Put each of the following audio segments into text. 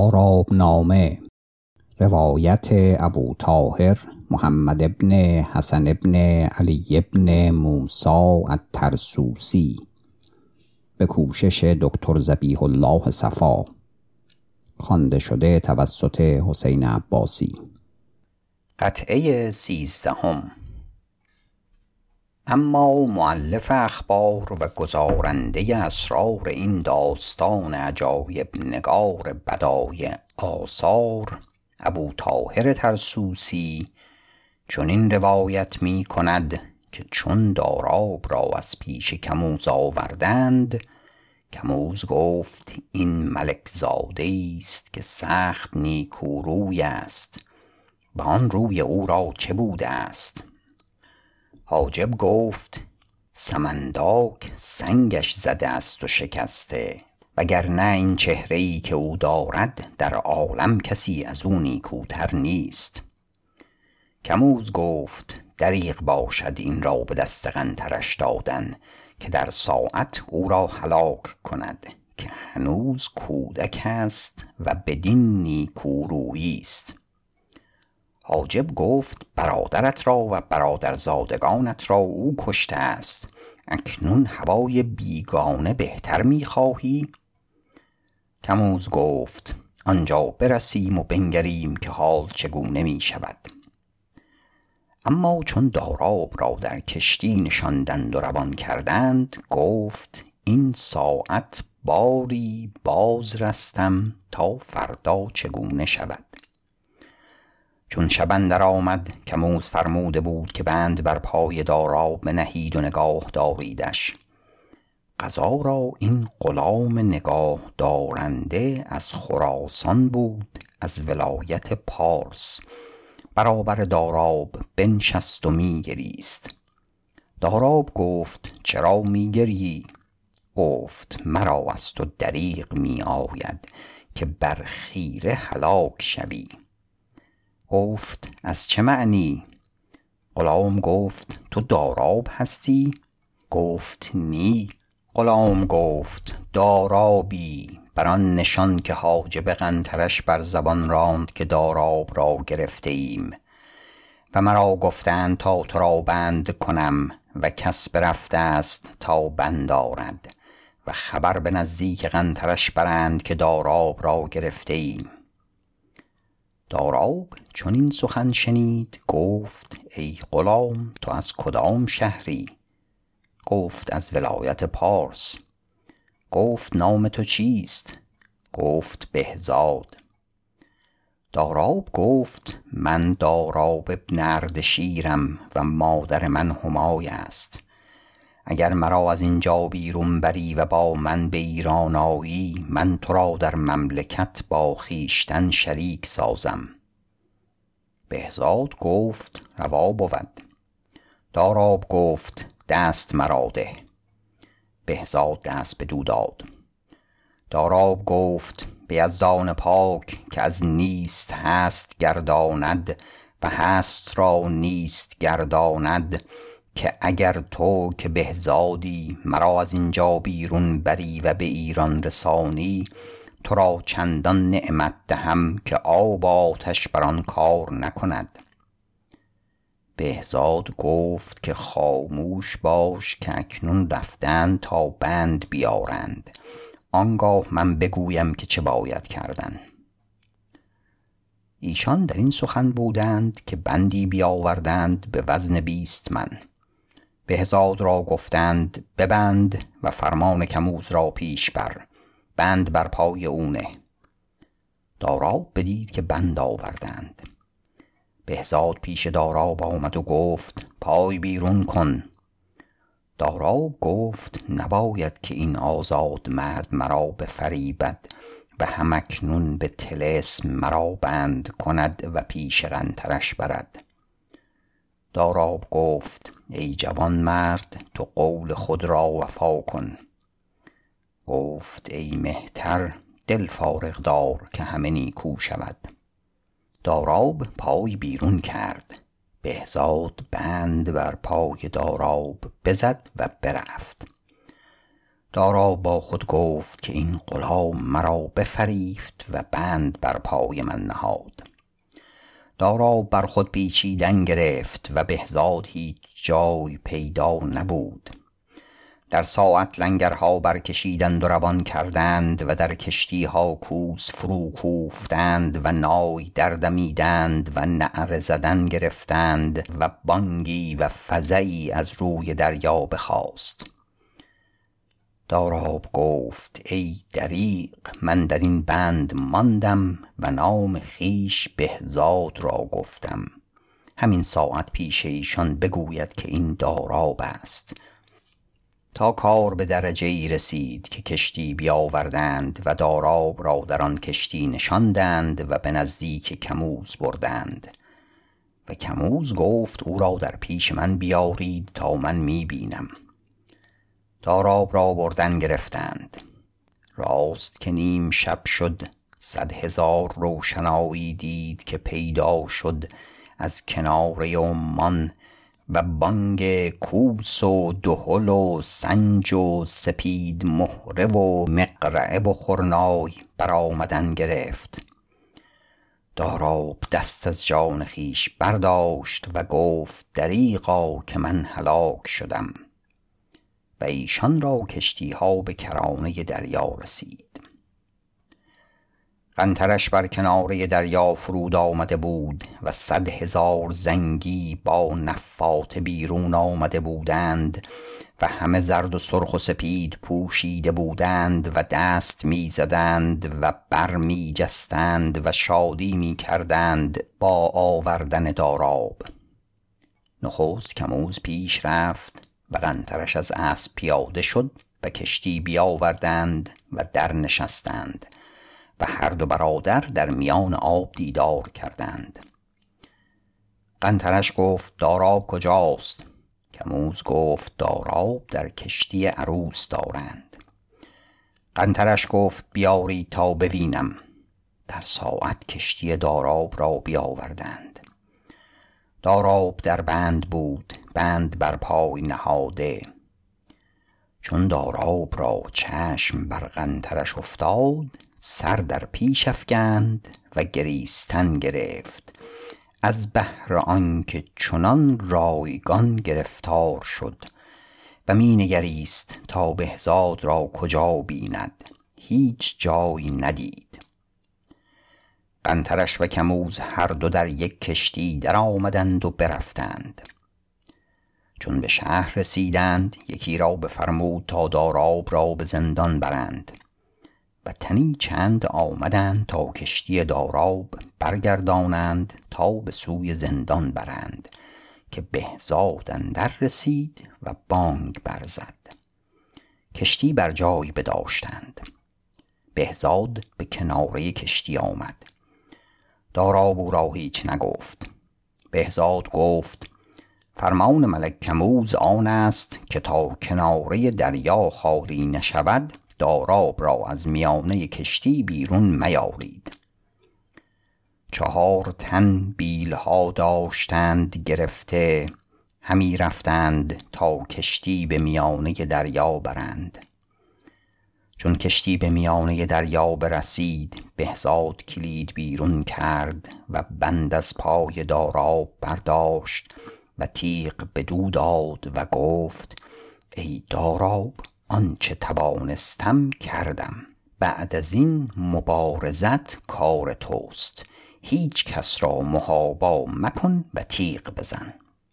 داراب نامه. روایت ابو طاهر محمد ابن حسن ابن علی ابن موسی الترسوسی به کوشش دکتر ذبیح الله صفا، خوانده شده توسط حسین عباسی. قطعه 13. اما مؤلف اخبار و گزارنده اسرار این داستان عجایب نگار بدایع آثار ابو طاهر ترسوسی چنین روایت می کند که چون داراب را از پیش کموز آوردند، کموز گفت این ملک زاده است که سخت نیکو روی است و آن روی او را چه بوده است؟ حاجب گفت سمنداک سنگش زده است و شکسته، وگرنه این چهره‌ای که او دارد در عالم کسی از او نیکوتر نیست. کموز گفت دریغ باشد این را به دست قنطرش دادن که در ساعت او را هلاک کند، که هنوز کودک است و بدین نیکورویی است. حاجب گفت برادرت را و برادرزادگانت را او کشته است، اکنون هوای بیگانه بهتر می‌خواهی؟ کموز گفت آنجا برسیم و بنگریم که حال چگونه می شود. اما چون داراب را در کشتی نشاندند و روان کردند، گفت این ساعت باری باز رستم تا فردا چگونه شود. چون شب اندر آمد، کموز فرموده بود که بند بر پای داراب بنهید و نگاه داریدش. قضا را این غلام نگاه دارنده از خراسان بود، از ولایت پارس. برابر داراب بنشست و می گریست. داراب گفت چرا می گریی؟ گفت مرا از تو دریغ می آید که بر خیره هلاک شوی. گفت از چه معنی؟ غلام گفت تو داراب هستی؟ گفت نی. غلام گفت دارابی، بر آن نشان که حاجب قنطرش بر زبان راند که داراب را گرفته ایم و مرا گفتند تا تو را بند کنم و کس برفته است تا بند آرد و خبر به نزدیک قنطرش برند که داراب را گرفته ایم. داراب چون این سخن شنید گفت ای غلام تو از کدام شهری؟ گفت از ولایت پارس. گفت نام تو چیست؟ گفت بهزاد. داراب گفت من داراب ابن اردشیرم و مادر من همای است. اگر مرا از اینجا بیرون بری و با من به ایران آیی، من تو را در مملکت با خویشتن شریک سازم. بهزاد گفت روا بود. داراب گفت دست مرا ده. بهزاد دست بدو داد. داراب گفت به یزدان پاک که از نیست هست گرداند و هست را نیست گرداند، که اگر تو که بهزادی مرا از اینجا بیرون بری و به ایران رسانی، تو را چندان نعمت دهم که آب و آتش بر آن کار نکند. بهزاد گفت که خاموش باش که اکنون رفتند تا بند بیارند، آنگاه من بگویم که چه باید کردن. ایشان در این سخن بودند که بندی بیاوردند به وزن 20 من. بهزاد را گفتند ببند و فرمان کموز را پیش بر، بند بر پای اونه. داراب بدید که بند آوردند. بهزاد پیش داراب آمد و گفت پای بیرون کن. داراب گفت نباید که این آزاد مرد مرا بفریبد و همکنون به طلسم مرا بند کند و پیش قنطرش برد. داراب گفت ای جوان مرد، تو قول خود را وفا کن. گفت ای مهتر دل فارغ دار که همه نیکو شود. داراب پای بیرون کرد. بهزاد بند بر پای داراب بزد و برفت. دارا با خود گفت که این غلام مرا بفریفت و بند بر پای من نهاد. دارا بر خود پیچیدن گرفت و بهزاد هیچ جای پیدا نبود. در ساعت لنگرها برکشیدند و روان کردند و در کشتیها کوس فرو کوفتند و نای دردمیدند و نعره زدن گرفتند و بانگی و فزعی از روی دریا بخاست. داراب گفت ای دریغ، من در این بند ماندم و نام خویش بهزاد را گفتم. همین ساعت پیش ایشان بگوید که این داراب است. تا کار به درجه ای رسید که کشتی بیاوردند و داراب را در آن کشتی نشاندند و به نزدیک کموز بردند و کموز گفت او را در پیش من بیارید تا من میبینم. داراب را بردن گرفتند. راست که نیم شب شد، 100,000 روشنایی دید که پیدا شد از کناره عمان و بانگ کوس و دهل و سنج و سپید مهره و مقرعه و خرنای برآمدن گرفت. داراب دست از جان خویش برداشت و گفت دریغا که من هلاک شدم. و ایشان را کشتیها به کرانه دریا رسید. قنترش بر کناره دریا فرود آمده بود و 100,000 زنگی با نفات بیرون آمده بودند و همه زرد و سرخ و سپید پوشیده بودند و دست می زدند و بر می جستند و شادی می کردند با آوردن داراب. نخست کموز پیش رفت و قنترش از اسب پیاده شد و کشتی بیاوردند و در نشستند و هر دو برادر در میان آب دیدار کردند. قنترش گفت داراب کجاست؟ کموز گفت داراب در کشتی عروس دارند. قنترش گفت بیارید تا ببینم. در ساعت کشتی داراب را بیاوردند. داراب در بند بود، بند بر پای نهاده. چون داراب را چشم بر قنترش افتاد، سر در پیش افکند و گریستن گرفت از بهر آنکه چنان رایگان گرفتار شد و می نگریست تا بهزاد را کجا بیند، هیچ جای ندید. قنترش و کموز هر دو در یک کشتی در آمدند و برفتند. چون به شهر رسیدند، یکی را بفرمود تا داراب را به زندان برند و تنی چند آمدند تا کشتی داراب برگردانند تا به سوی زندان برند که بهزاد اندر رسید و بانگ برزد. کشتی بر جای بداشتند. بهزاد به کناره کشتی آمد. داراب او را هیچ نگفت. بهزاد گفت فرمان ملک کموز آن است که تا کناره دریا خالی نشود داراب را از میانه کشتی بیرون میارید. 4 تن بیلها داشتند گرفته، همی رفتند تا کشتی به میانه دریا برند. چون کشتی به میانه دریا برسید، بهزاد کلید بیرون کرد و بند از پای داراب برداشت و تیغ بدو داد و گفت ای داراب، آنچه توانستم کردم. بعد از این مبارزت کار توست. هیچ کس را محابا مکن و تیغ بزن.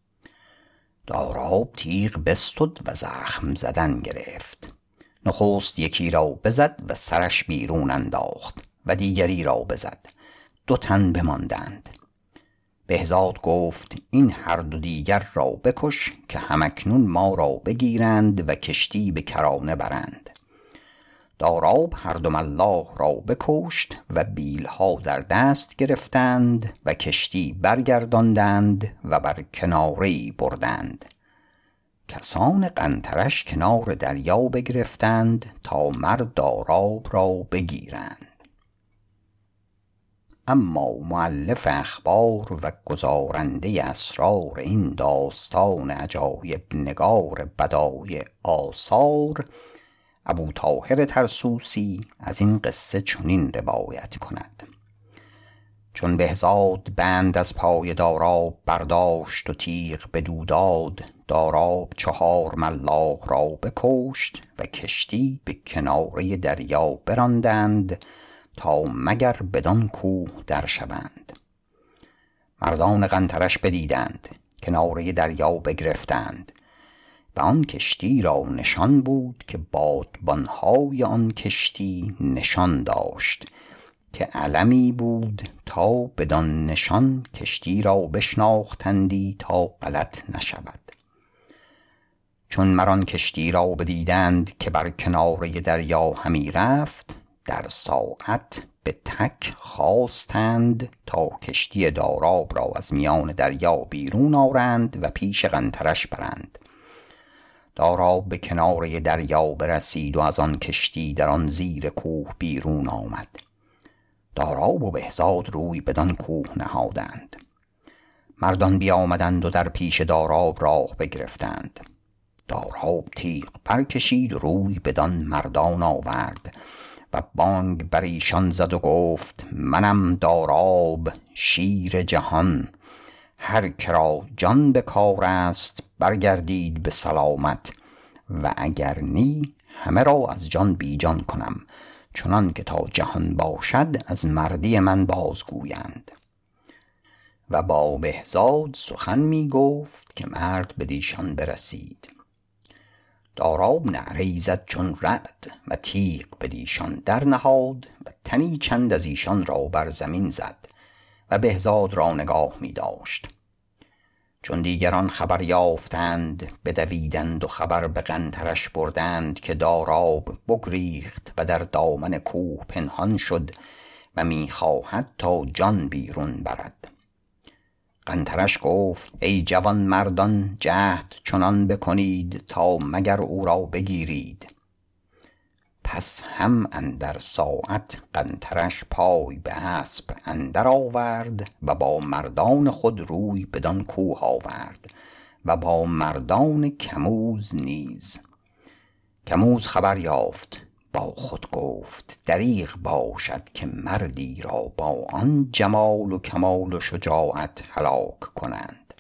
داراب تیغ بستد و زخم زدن گرفت. نخست یکی را بزد و سرش بیرون انداخت و دیگری را بزد. 2 تن بماندند. بهزاد گفت این هر دو دیگر را بکش که همکنون ما را بگیرند و کشتی به کرانه برند. داراب هر دو ملاح را بکشت و بیلها در دست گرفتند و کشتی برگرداندند و بر کناره‌ای بردند. کسان قنترش کنار دریا بگرفتند تا مرد داراب را بگیرند. اما مؤلف اخبار و گزارنده اسرار این داستان عجایب نگار بدایع آثار ابوطاهر طرسوسی از این قصه چنین روایت کند: چون بهزاد بند از پای داراب برداشت و تیغ بدو داد، داراب 4 ملاح را بکشت و کشتی به کناره دریا براندند تا مگر بدان کوه در شوند. مردان قنطرش بدیدند، کناره دریا بگرفتند و آن کشتی را نشان بود که بادبانهای آن کشتی نشان داشت که علمی بود تا بدان نشان کشتی را بشناختندی تا غلط نشود. چون مران کشتی را بدیدند که بر کناره دریا همی رفت، در ساعت به تک خواستند تا کشتی داراب را از میان دریا بیرون آرند و پیش قنطرش برند. داراب به کناره دریا برسید و از آن کشتی در آن زیر کوه بیرون آمد. داراب و بهزاد روی بدان کوه نهادند. مردان بیامدند و در پیش داراب راه بگرفتند. داراب تیغ برکشید و روی بدان مردان آورد و بانگ بر ایشان زد و گفت: منم داراب شیر جهان، هر کرا جان به کار است برگردید به سلامت و اگر نی همه را از جان بی جان کنم، چنان که تا جهان باشد از مردی من بازگویند. و با بهزاد سخن می گفت که مرد بدیشان برسید. داراب نعره‌ای زد چون رعد و تیغ بدیشان در نهاد و تنی چند از ایشان را بر زمین زد و بهزاد را نگاه می داشت. چون دیگران خبر یافتند بدویدند و خبر به قنطرش بردند که داراب بگریخت و در دامن کوه پنهان شد و میخواهد تا جان بیرون برد. قنطرش گفت: ای جوان مردان، جهد چنان بکنید تا مگر او را بگیرید. پس هم اندر ساعت قنطرش پای به اسب اندر آورد و با مردان خود روی بدان کوه آورد و با مردان کموز نیز. کموز خبر یافت، با خود گفت: دریغ باشد که مردی را با آن جمال و کمال و شجاعت هلاک کنند.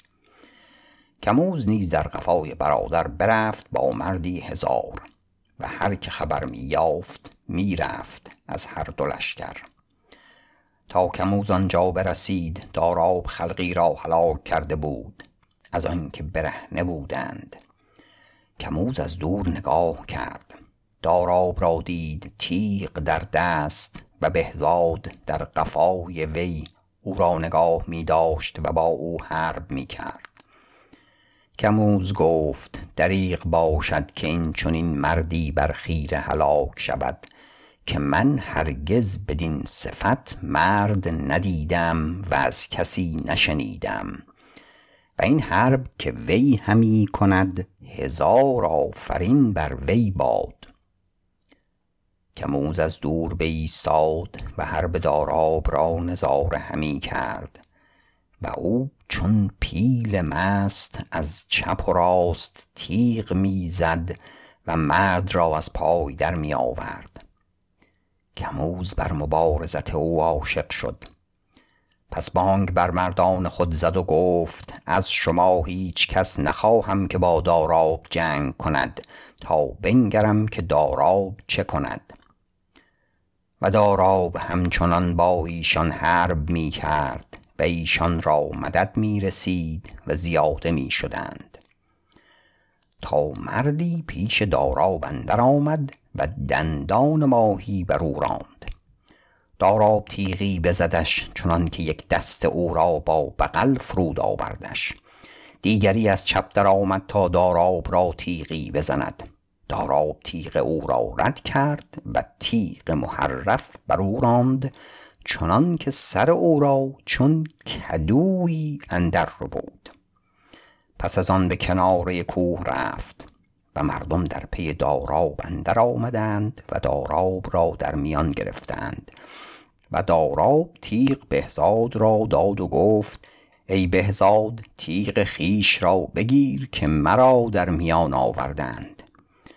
کموز نیز در قفای برادر برفت با مردی 1000 و هر که خبر می یافت می رفت از هر دو لشکر. تا کموز آنجا برسید، داراب خلقی را هلاک کرده بود از آن که برهنه بودند. کموز از دور نگاه کرد، داراب را دید تیغ در دست و بهزاد در قفای وی او را نگاه می داشت و با او حرب می کرد. کموز گفت: دریغ باشد که این چنین مردی بر خیره هلاک شود که من هرگز بدین صفت مرد ندیدم و از کسی نشنیدم و این حرب که وی همی کند 1000 آفرین بر وی باد. کموز از دور بایستاد و حرب داراب را نظاره همی کرد و او چون پیل مست از چپ و راست تیغ می زد و مرد را از پای در می آورد. کموز بر مبارزت او عاشق شد. پس بانگ بر مردان خود زد و گفت: از شما هیچ کس نخواهم که با داراب جنگ کند تا بنگرم که داراب چه کند. و داراب همچنان با ایشان حرب می کرد و ایشان را مدد می رسید و زیاده می شدند تا مردی پیش داراب اندر آمد و دندان ماهی بر او راند. داراب تیغی بزدش چنان که یک دست او را با بغل فرود آوردش. دیگری از چپ در آمد تا داراب را تیغی بزند. داراب تیغ او را رد کرد و تیغ محرف بر او راند چنان که سر او را چون کدویی اندر بود. پس از آن به کناره کوه رفت و مردم در پی داراب اندر آمدند و داراب را در میان گرفتند و داراب تیغ بهزاد را داد و گفت: ای بهزاد، تیغ خیش را بگیر که مرا در میان آوردند.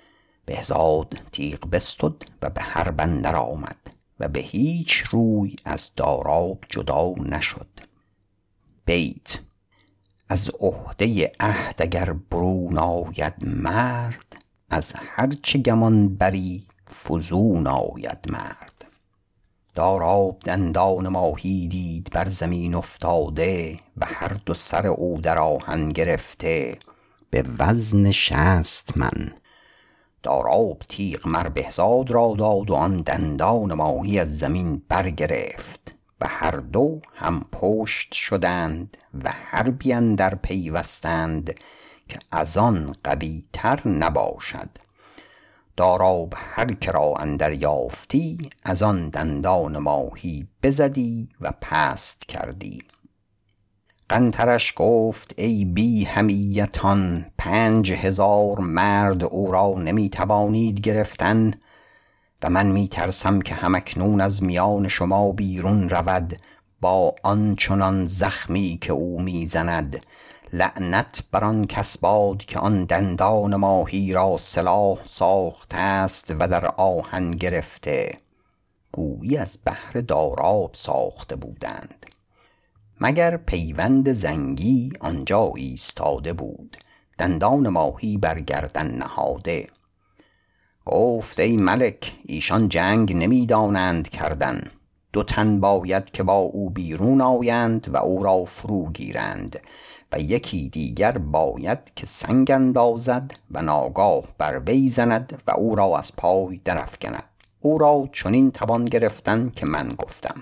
بهزاد تیغ بستد و به حرب اندر آمد و به هیچ روی از داراب جدا نشد. بیت: از عهده عهد اگر برون آید مرد، از هرچه گمان بری فزون آید مرد. داراب دندان ماهی دید بر زمین افتاده، و هر دو سر او در آهن گرفته به وزن 60 من. داراب تیغ مر بهزاد را داد و آن دندان ماهی از زمین برگرفت و هر دو هم پشت شدند و حربی اندر پیوستند که از آن قوی تر نباشد. داراب هر که را اندر یافتی، از آن دندان ماهی بزدی و پست کردی. قنطرش گفت ای بی حمیتان، 5000 مرد او را نمی توانید گرفتن و من می ترسم که همکنون از میان شما بیرون رود با آنچنان زخمی که او می زند. لعنت بر آن کس باد که آن دندان ماهی را سلاح ساخته است و در آهن گرفته. گویی از بهر داراب ساخته بودند. مگر پیوند زنگی آنجا ایستاده بود، دندان ماهی بر گردن نهاده. گفت ای ملک، ایشان جنگ نمی دانند کردن. 2 تن باید که با او بیرون آیند و او را فرو گیرند و یکی دیگر باید که سنگ اندازد و ناگاه بر وی زند و او را از پای درافکند. او را چنین توان گرفتن که من گفتم.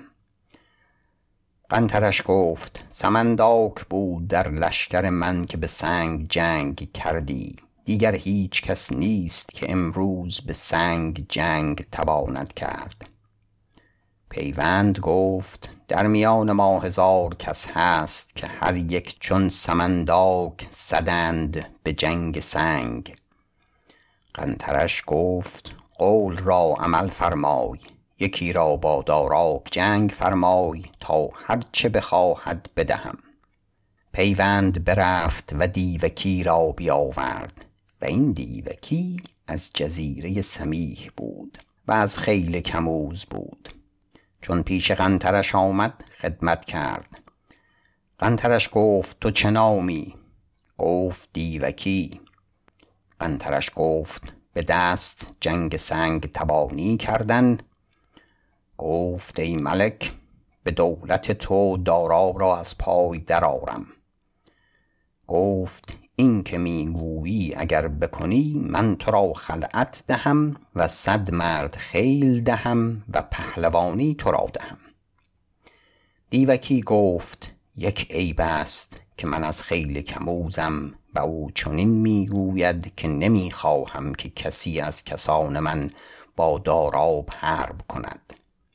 قنطرش گفت سمنداک بود در لشکر من که به سنگ جنگ کردی. دیگر هیچ کس نیست که امروز به سنگ جنگ تواند کرد. پیوند گفت در میان ما 1000 کس هست که هر یک چون سمنداک سدند به جنگ سنگ. قنطرش گفت قول را عمل فرمای، یکی را با داراب جنگ فرمای تا هر چه بخواهد بدهم. پیوند برفت و دیوکی را بیاورد و این دیوکی از جزیره سمیح بود و از خیل کموز بود. چون پیش قنطرش آمد خدمت کرد. قنطرش گفت تو چه نامی؟ گفت دیوکی. قنطرش گفت به دست جنگ سنگ توانی کردن؟ گفت ای ملک، به دولت تو داراب را از پای درآرم. گفت این که میگویی اگر بکنی، من تو را خلعت دهم و 100 مرد خیل دهم و پهلوانی تو را دهم. دیوکی گفت یک عیب است که من از خیل کموزم و او چنین میگوید که نمیخواهم که کسی از کسان من با داراب حرب کند.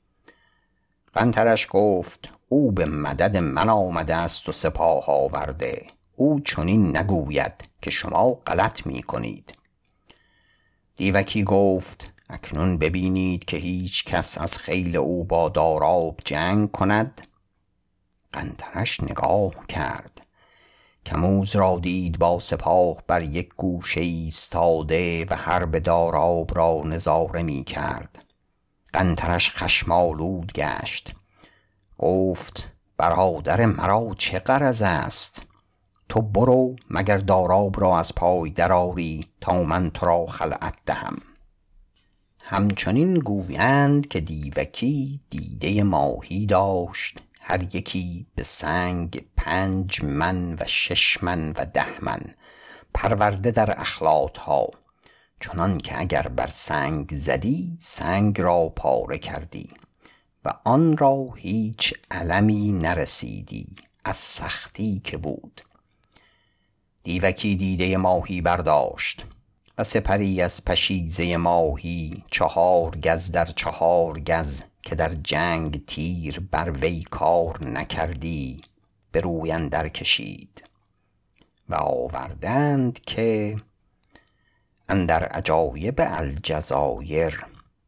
قنطرش گفت او به مدد من آمده است و سپاه آورده. او چنین نگوید که شما غلط می کنید. دیوکی گفت اکنون ببینید که هیچ کس از خیل او با داراب جنگ کند. قنطرش نگاه کرد. کموز را دید با سپاه بر یک گوشه ایستاده و حرب داراب را نظاره می کرد. قنطرش خشمالود گشت. گفت برادر مرا چه غرض است؟ تو برو مگر داراب را از پای درآری تا من تو را خلعت دهم. همچنین گویند که دیوکی دیده ماهی داشت، هر یکی به سنگ 5 من و 6 من و 10 من، پرورده در اخلاطها، چنان که اگر بر سنگ زدی سنگ را پاره کردی و آن را هیچ المی نرسیدی از سختی که بود. دیوکی دیده ماهی برداشت و سپری از پشیزه ماهی 4 گز در 4 گز که در جنگ تیر بر وی کار نکردی به روی اندر کشید و آوردند که اندر عجایب الجزایر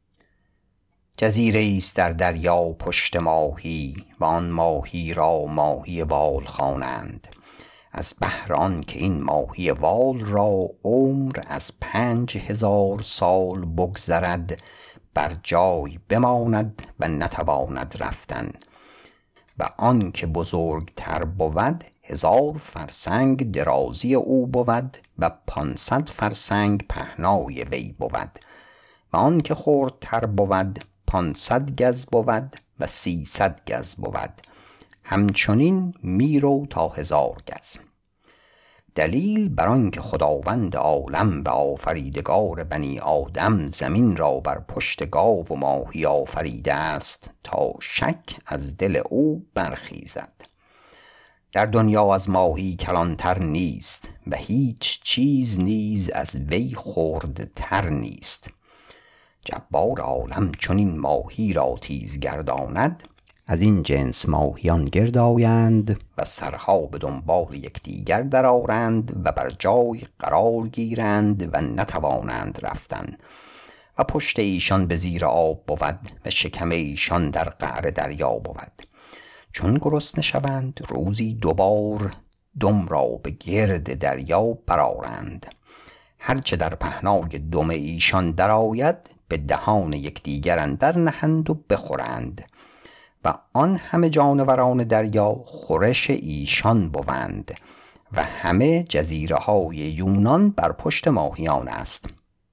جزیره ایست در دریا پشت ماهی و آن ماهی را ماهی وال خوانند. از بهر آن که این ماهی وال را عمر از 5000 سال بگذرد، بر جای بماند و نتواند رفتن. و آن که بزرگتر بود 1000 فرسنگ درازی او بود و 500 فرسنگ پهنای وی بود. و آن که خردتر بود 500 گز بود و 300 گز بود. همچنین میرو تا 1000 گز. دلیل بر آن که خداوند عالم و آفریدگار بنی آدم زمین را بر پشت گاو و ماهی آفریده است تا شک از دل او برخیزد. در دنیا از ماهی کلانتر نیست و هیچ چیز نیز از وی خردتر نیست. جبار عالم چون این ماهی را تیز گرداند، از این جنس ماهیان گرد آیند و سرها به دنبال یکدیگر درآرند و بر جای قرار گیرند و نتوانند رفتن و پشت ایشان به زیر آب بود و شکم ایشان در قعر دریا بود. چون گرسنه شوند روزی 2 بار دم را به گرد دریا برآرند. هرچه در پهنای دم ایشان درآید به دهان یکدیگر اندر نهند و بخورند و آن همه جانوران دریا خورش ایشان بوند و همه جزیره های یونان بر پشت ماهیان است.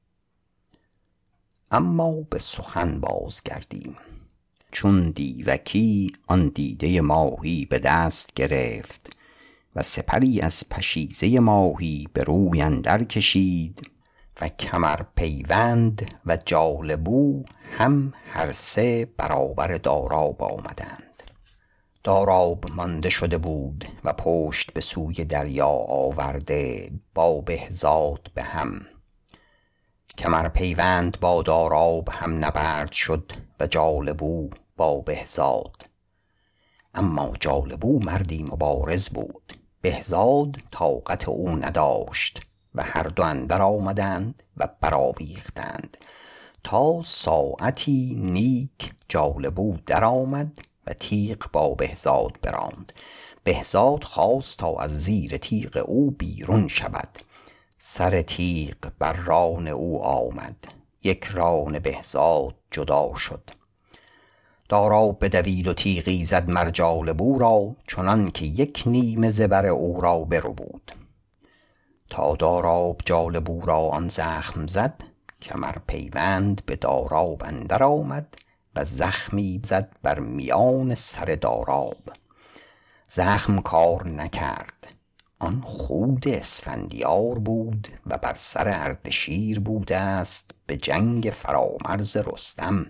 اما به سخن بازگردیم. چون دیوکی آن دیده ماهی به دست گرفت و سپری از پشیزه ماهی به روی اندر کشید و کمر پیوند و جالبو هم هر سه برابر داراب آمدند. داراب مانده شده بود و پشت به سوی دریا آورده با بهزاد به هم. کمر پیوند با داراب هم نبرد شد و جالبو با بهزاد. اما جالبو مردی مبارز بود، بهزاد طاقت او نداشت و هر دو اندر آمدند و برآویختند تا ساعتی نیک جالبو در آمد و تیغ با بهزاد براند. بهزاد خواست تا از زیر تیغ او بیرون شود. سر تیغ بر ران او آمد، یک ران بهزاد جدا شد. داراب بدوید و تیغی زد مر جالبو را، چنان که 1 نیمه زبر او را برو بود. تا داراب جالبو را آن زخم زد، کمر پیوند به داراب اندر آمد و زخمی زد بر میان سر داراب. زخم کار نکرد. آن خود اسفندیار بود و بر سر اردشیر بوده است به جنگ فرامرز رستم.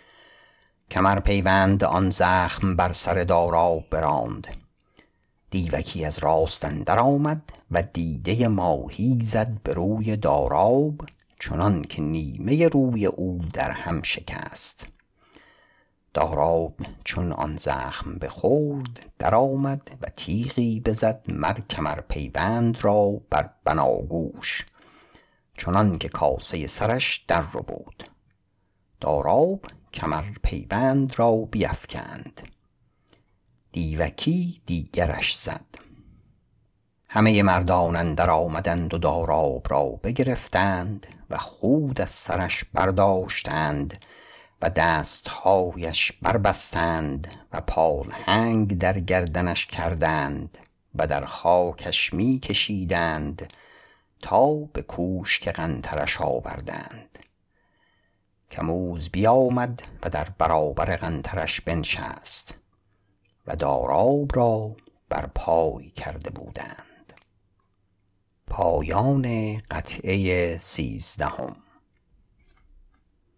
کمر پیوند آن زخم بر سر داراب براند. دیوکی از راست اندر آمد و دیده ماهی زد به روی داراب، چنان که نیمه روی او در هم شکست. داراب چون آن زخم بخورد در آمد و تیغی بزد مر کمر پیوند را بر بناگوش، چنان که کاسه سرش در رو بود. داراب کمر پیوند را بیفکند. دیوکی دیگرش زد. همه مردان اندر آمدند و داراب را بگرفتند و خود از سرش برداشتند و دستهایش بربستند و پالهنگ در گردنش کردند و در خاکش می کشیدند تا به کوشک قنطرش آوردند. کموز بیامد و در برابر قنطرش بنشست و داراب را بر پای کرده بودند. پایان قطعه 13.